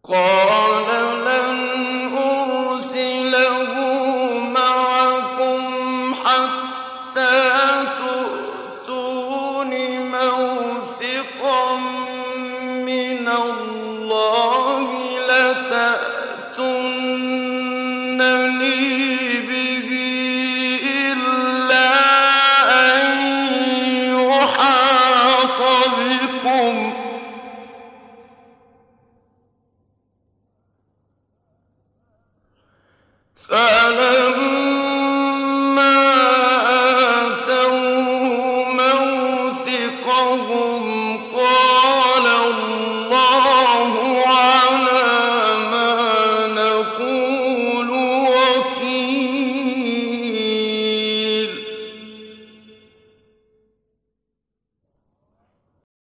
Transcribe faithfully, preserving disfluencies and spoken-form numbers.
قَالَ لَنْ أُرْسِلَهُ مَعَكُمْ حَتَّىٰ تُؤْتُونِ مَوْثِقًا مِّنَ اللَّهِ لَتَأْتُنَّنِي بِهِ إِلَّا أَن يُحَاطَ بِكُمْ ۖ فَأَتُونِيهِ